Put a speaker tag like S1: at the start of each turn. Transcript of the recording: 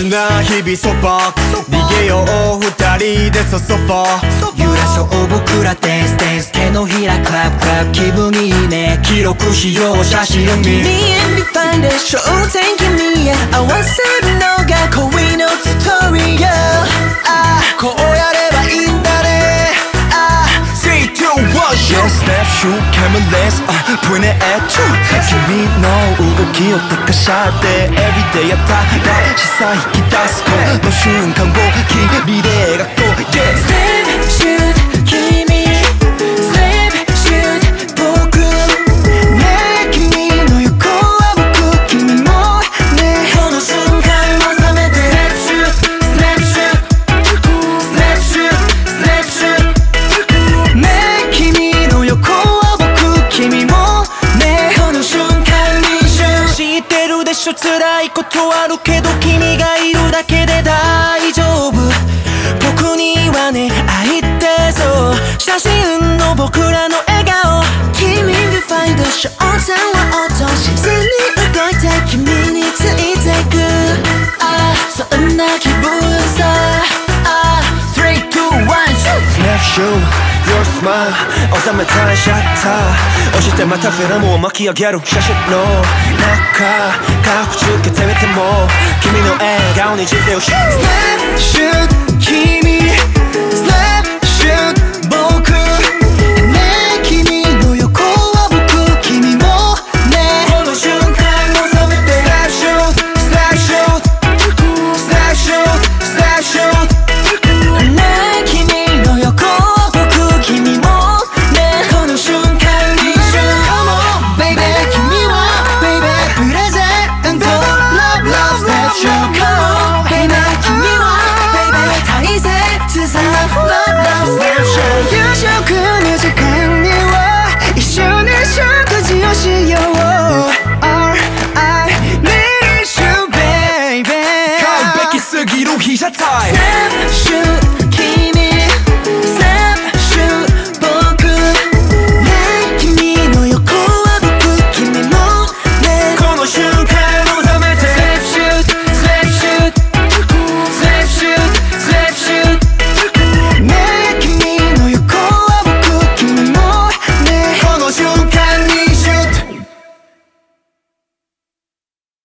S1: な日々そば逃げよう二人でソファ
S2: 揺らそう僕らデンスデンス手のひらクラブクラブ気分いいね
S1: 記録しよう写真に
S2: Me and me find it 商店君へ合わせるのが恋のストーリーよ
S1: こうやればいいんだね3、2、1 Yes, snap, shoot, camera lens Point it at you 君の動きを高さって Everyday やったら視線引き出すこの瞬間を君で描こう Yeah
S2: Snap, shoot, 君 Snap, shoot, 僕ね君の横は僕君もねこの瞬間を覚めて Snap, shoot, Snap, shoot, Snap, shoot ね君の横は僕君もねこの瞬間に知ってるでしょ辛いことあるけど君がいるだけで大丈夫僕にはね愛ってそう写真の僕らの笑顔君がファインド焦点は音自然に動いて君についてくそんな気分さ3、2、1
S1: Snap, shoot, your smile 収めたいシャッター押してまたフィルムを巻き上げる写真の中かくつけてみても君の笑顔に人生を
S2: Snap, shoot, 君 Snap, shoot, 僕ね君の横は僕君もねこの瞬間を覚めて
S1: Snap, shoot, snap, shoot Snap, shoot, snap, shoot
S2: ね君の横は僕君もねこの瞬間に Come on, baby 君は baby プレゼント Love, love, snap, shoot Come on, baby 君は baby 大切さ Love, love, snap, shoot 夕食の時間には一緒に食事をしよう All I need is you, baby
S1: 完璧すぎる被写体